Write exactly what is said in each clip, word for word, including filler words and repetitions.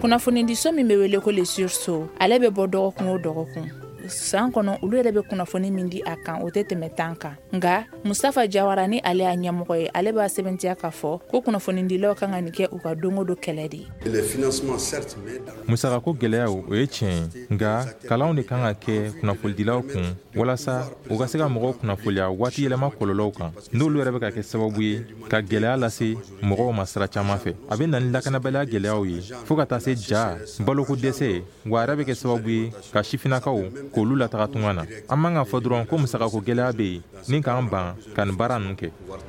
kunnafoni di so min be wele ko les sursaut ale be bɔ dɔgɔkun o dɔgɔkun san kɔnɔ olu yɛrɛ be kunnafoni min di a kan o tɛ tɛmɛ tan kan nka Mustafa Jawara ni ale a ɲɛmɔgɔ ye ale b'a sɛbɛntiya k'a fɔ ko kunnafoni dilaw kan ka nin kɛ u ka dongo do kɛlɛ de musaka ko gɛlɛyaw o ye tiɲɛ nka kalanw de kan ka kɛ kunnafoni dilaw kun walasa u ka se ka mɔgɔw kunnafoliya waati yɛlɛma kɔlɔlɔw kan n'olu yɛrɛ bɛ ka kɛ sababu ye ka gɛlɛya lase mɔgɔw ma sira caman fɛ a bɛ na ni lakanabaliya gɛlɛyaw ye fo ka taa se ja baloko dɛsɛ wa a yɛrɛ bɛ kɛ sababu ye ka sifinnakaw k'olu lataga tunga na an man ka fɔ dɔrɔn ko musakako gɛlɛya bɛ yen ni k'an ban ka nin baara ninnu kɛ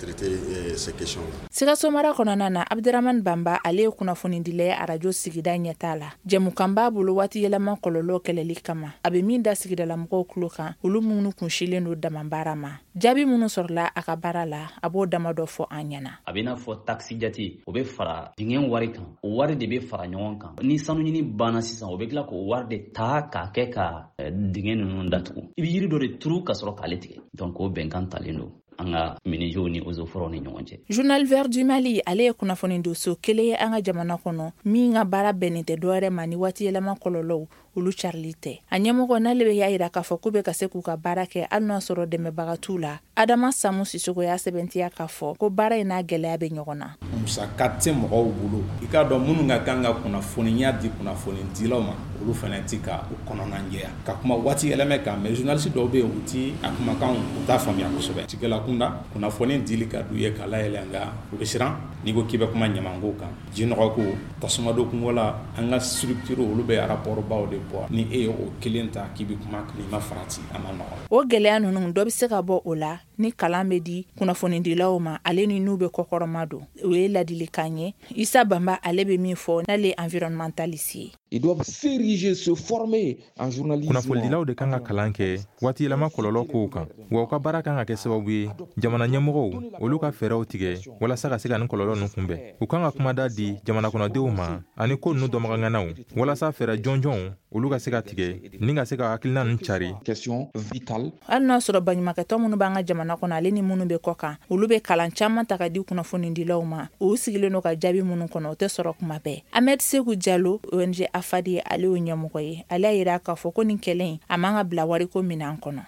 Sikaso mara kɔnɔna na Abdurahman Bamba ale ye kunnafoni dila ye arajo sigida ɲɛtaa la jɛmukan b'a bolo waati yɛlɛma kɔlɔlɔ kɛlɛli kama a bɛ min da sigidalamɔgɔw tulo kan olu minnu kunshilen don dama baara ma jaabi minnu sɔrɔla a ka baara la a b'o dama dɔ fɔ an ɲɛna a bɛ n'a fɔ taxi jate o bɛ fara dingɛ wari kan o wari de bɛ fara ɲɔgɔn kan ni sanu ɲini banna sisan o bɛ tila k'o wari de ta k'a kɛ ka dingɛ ninnu datugu i bɛ yiri dɔ de turu ka sɔrɔ k'ale tigɛ donc o bɛnkan talen don an ka minijow ni ozoforo ni ɲɔgɔn cɛ. Journal Vert du Mali ale ye kunnafoni doso kelen ye an ka jamana kɔnɔ min ka baara bɛnnen tɛ dɔwɛrɛ ma ni waati yɛlɛma kɔlɔlɔw olu carili tɛ a ɲɛmɔgɔ n'ale bɛ y'a yira k'a fɔ k'u bɛ ka se k'u ka baara kɛ hali n'a sɔrɔ dɛmɛbaga t'u la Adama Samu Sisoko y'a sɛbɛntiya k'a fɔ ko baara in n'a gɛlɛya bɛ ɲɔgɔn na. Musaka tɛ mɔgɔw bolo i k'a dɔn minnu ka kan ka kunnafoniya di kunnafoni dilaw ma olu fana ti ka u kɔnɔna jɛya ka kuma waati yɛlɛmɛ kan mais journaliste dɔw bɛ yen u ti a kumakan u t'a faamuya kosɛbɛ cikɛla kunda kunnafoni dili ka d'u ye ka layɛlɛ nka u bɛ siran n'i ko k'i bɛ kuma ɲamanko kan jinɔgɔ ko tasuma do kungo la an ka structure olu bɛ rapport baw de bɔ ni e ye o kelen ta k'i bɛ kuma ni ma farati a ma nɔgɔ o gɛlɛya ninnu dɔ bɛ se ka bɔ o la ni kalan bɛ di kunnafoni dilaw ma ale ni n'u bɛ kɔkɔrɔma don o ye ladilikan ye Isa Bamba ale bɛ min fɔ n'ale environnementaliste ye. Ils doivent s'ériger, se former en journalisme. Kunnafonidilaw de kan ka kalan kɛ waati yɛlɛma kɔlɔlɔ kow kan wa u ka baara kan ka kɛ sababu ye jamana ɲɛmɔgɔw olu ka fɛɛrɛw tigɛ walasa ka se ka nin kɔlɔlɔ ninnu kunbɛn u kan ka kumada di jamana kɔnɔdenw ma ani ko ninnu dɔnbaganganaw walasa fɛɛrɛ jɔnjɔnw olu ka se ka tigɛ ni ka se ka hakilina ninnu cari. Question vitale. hali n'a sɔrɔ baɲumankɛtɔ minnu b'an ka jamana kɔnɔ ale ni minnu bɛ kɔ kan olu bɛ kalan caman ta ka di kunnafonidilaw ma u sigilen don ka jaabi minnu kɔnɔ o tɛ sɔrɔ kuma bɛɛ. Ahmed Sekou Diallo O N G Afadi ye ale y'o ɲɛmɔgɔ ye ale y'a yira k'a fɔ ko nin kɛlɛ in a man ka bila wariko minɛn kɔnɔ.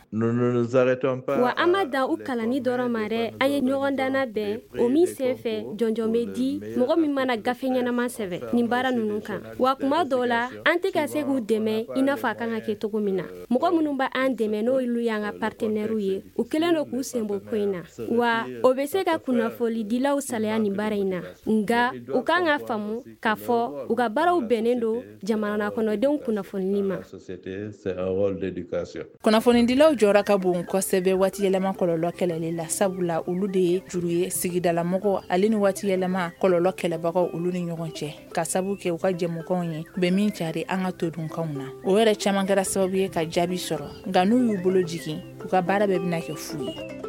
Wa an ma dan u kalanni dɔrɔn ma dɛ an ye ɲɔgɔn danna bɛn o min senfɛ jɔnjɔn bɛ di mɔgɔ min mana gafe ɲɛnama sɛbɛ nin baara ninnu kan wa kuma dɔw la an tɛ ka se k'u dɛmɛ i n'a fɔ a kan ka kɛ cogo min na mɔgɔ minnu b'a an dɛmɛ n'olu y'an ka partenaires ye u kɛlen don k'u senbɔ ko in na wa o bɛ se ka kunnafonidilaw salaya nin baara in na nka u kan ka faamu k'a fɔ u ka baaraw bɛnnen don jamana kɔnɔdenw kunnafonili ma. Kunnafonidilaw jɔyɔrɔ ka bon kosɛbɛ waati yɛlɛma kɔlɔlɔ kɛlɛli la sabula olu de ye juru ye sigidalamɔgɔ ale ni waati yɛlɛma kɔlɔlɔ kɛlɛbagaw olu ni ɲɔgɔn cɛ ka sabu kɛ u ka jɛmukanw ye bɛ min cari an ka todunkanw na o yɛrɛ caman kɛra sababu ye ka jaabi sɔrɔ nka n'u y'u bolo jigin u ka baara bɛɛ bɛna kɛ fu ye.